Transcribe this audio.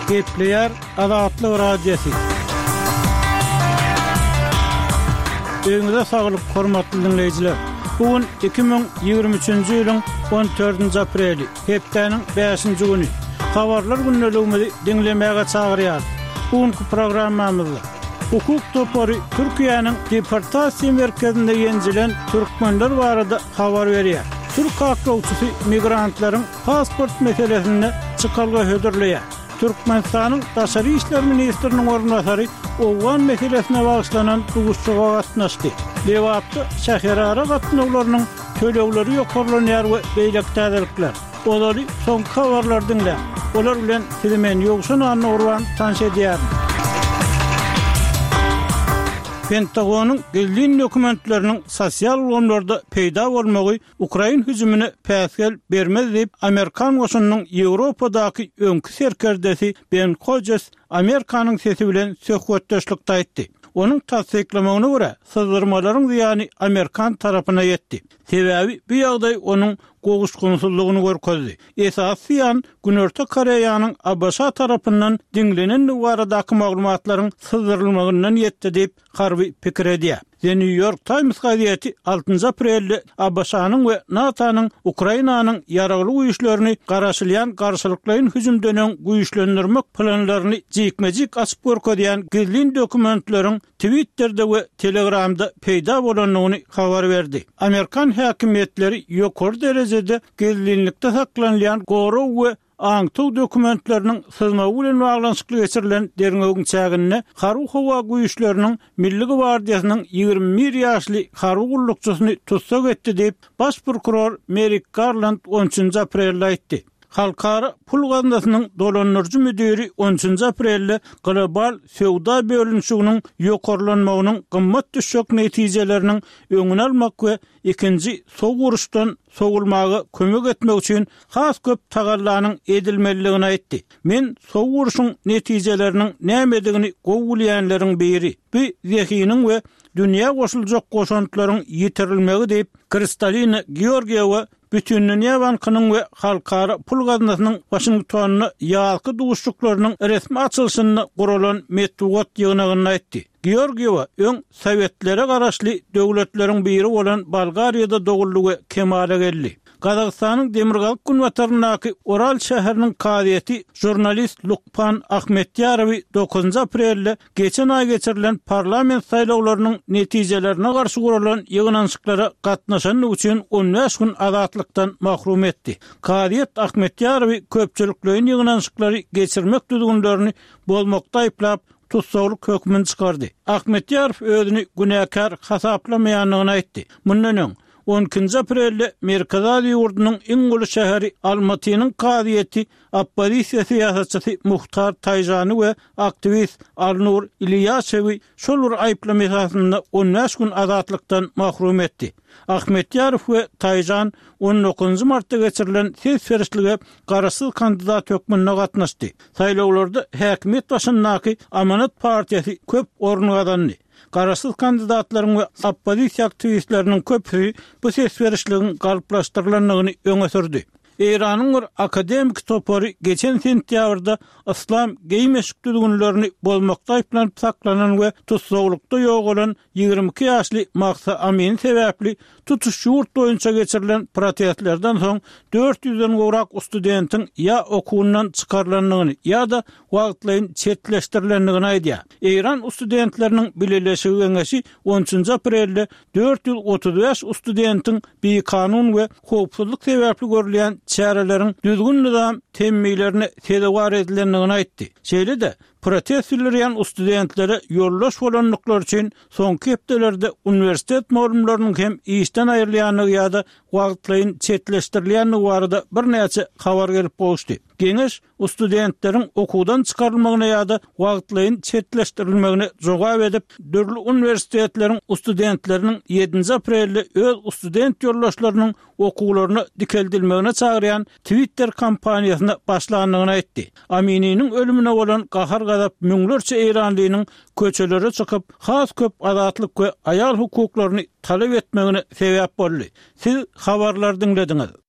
Gepleyer Azatlyk Radiosu. Öňüňizde saglyk, hormatly dinleýijiler. Bugün 2023-nji ýylyň 14-nji apreli, hepdeniň 5-nji güni. Habarlar günnäligini dinlemäge çagyrýar. Bugünkü programmamyzda hukuk topary Türkiýanyň deportasiýa merkezinde ýenjilen türkmenler barada habar berýär. Türk haklawçysy migrantlaryň pasport meselesinde çykalga hödürleýär. Türkmenistanyň Daşary işler ministriniň ornatary Owan meselesine bagyşlanan duguşçuga gatnaşdy. Lewapda şäherara gatnawlarynyň tölegleri ýokarlanýar we beýlekdädirler. Olary soňky habarlar dinle. Olar bilen Filmen Ýogşan Anurwan tanış edýär. Pentagonyň gelin dokumentleriniň sosial ulamlarda peýda bolmagy Ukraina hüjümine päsgel bermez diýip Amerikan goşunynyň Ýewropadaky öňkü serkerdesi Ben Hodges Amerikanyň sesi bilen söhbetdeşlikde aýtdy. Onun tasdiklamagyna görä, syzdyrmalaryň ýani Amerikan tarapyna ýetdi. Sebäbi bu ýagdaý onun goguşgunsyzlygyny görkezdi. Esasen Günörtü Koreýanyň Abşa tarapyndan dinlenen baradaky maglumatlaryň syzdyrylmagyndan ýetdi diýip harby pikir edýär. The New York Times gazetesi 6 aprelde Abşanyň we NATO'nyň Ukrainanyň ýaragly güýçlerini garaşylýan garşylyklaryň hüjümden güýçlendirmek planlaryny jekmejik açyp görkezýän gizli dokumentleriň Twitter'da we Telegram'da peýda bolanyny habar berdi. Amerikan häkimetleri ýokary derejede gizlilikde saklanýan goro we aňtyk dokumentleriň syzmagy bilen baglanyşykly geçirilen derňegiň çägine Haru Hawa güýçleriniň Milli Gwardiýasynyň 21 ýaşly harby gullukçysyny tutsak etdi diýip baş prokuror Merrick Garland 13 aprelde aýtdy. Halkara pul gaznasynyň dolanýarjy müdiri 13 aprelde global sowda bölünşiginiň ýokarlanmagynyň gymmat düşük netijeleriniň öňüni almak we ikinji sow uruşdan sowulmagy kömek etmek üçin has köp tagallanyň edilmeligini aýtdy. Men sow uruşyň netijeleriniň nämedigini gowulýanlaryň biri. Bu zehiniň we dünýä goşuljak goşantylaryň ýitirilmegi diýip Kristalina Georgieva Bütünlüğe Bankının ve Halkara Pul Gaznasynyň Washingtonyna ýalky duguşçuklarynyň resmi açylşyny guralan metbuat ýygynyny aýtdy. Georgieva öň Sowietlere garaşly döwletleriň biri bolan Bolgariýada doguldy kemale geldi. Kazakstanyň Demirgalyk Günwatarynaky Oral şäheriniň kadyeti jurnalist Lukpan Ahmetyarowy 9 aprelde geçen ay geçirilen parlament saýlawlarynyň netijelerine garşy guralan ýygnançyklara gatnaşan üçin 15 gün azatlykdan mahrum etdi. Kadyet Ahmetyarowy köpçüliklerin ýygnançyklary geçirmek düzgünlerini bolmakda aýplap tutsaklyk hökmüni çykardy. Ahmetyarow özüni günäkär hasaplamaýanyny aýtdy. Mundan 12 aprelde Merkezali ýurdunyň iň uly şäheri Almatynyň kadyeti Opposisiýa syýasatçysy Muhtar Taýjany we aktivist Alnur Ilyaşewi şol aýplama esasynda 15 gün azatlykdan mahrum etdi. Ahmetyarow we Taýjan 19 martda geçirilen ses berişlige garaşsyz kandidat hökmüne gatnaşdy. Saýlawlarda häkimet başyndaky Amanat partiýasy köp orny gazandy. Garaşsyz kandidatlaryň we oppozisiýa aktivistleriniň köpüsi bu ses berişligiň galyplaşdyrylanyny öňe sürdi. Iranyň bir akademik topary geçen sentýabrda islam geýmeşik düzgünlerini bolmakda aýplanyp saklanan we tutsaklykda ýok bolan 22 ýaşly Mahsa Amin sebäpli tutuş ýurt boýunça geçirilen protestlerden soň 400-den gowrak studentin ýa okuwundan çykarylanyny ýa-da wagtlaryň çetleşdirilendigini aýdýar. İran studentleriniň bileleşigi geňeşi 13 aprelde 435 studentin bir kanun we howpsuzlyk sebäpli görülen çäreleriň düzgün nizam temmilerini tedawar edilendigini aýtdy. Şeýle-de protestçiler studentlere ýollaş bolanlyklar üçin soňky hepdelerde uniwersitet maglumatlarynyň hem işden aýrylýanyny ýa-da wagtlaryň çetleşdirilýäni barada bir näçe habar gelip bolşdy. Geňeş studentleriň okuwdan çykarylmagyna ýa-da wagtlaryň çetleşdirilmegine jogap edip, dörli uniwersitetleriň studentleriniň 7 aprelde öz student ýollaşlarynyň okuwlaryny dikeldilmegine çagyrýan Twitter kampaniýasyna başlanyny aýtdy. Aminiň ölümine bolan gahar gadap müňlerçe Iranlynyň köçelere çykyp has köp azatlyk we aýal hukuklaryny talep etmegine sebäp boldy. Siz habarlar dinlediňiz.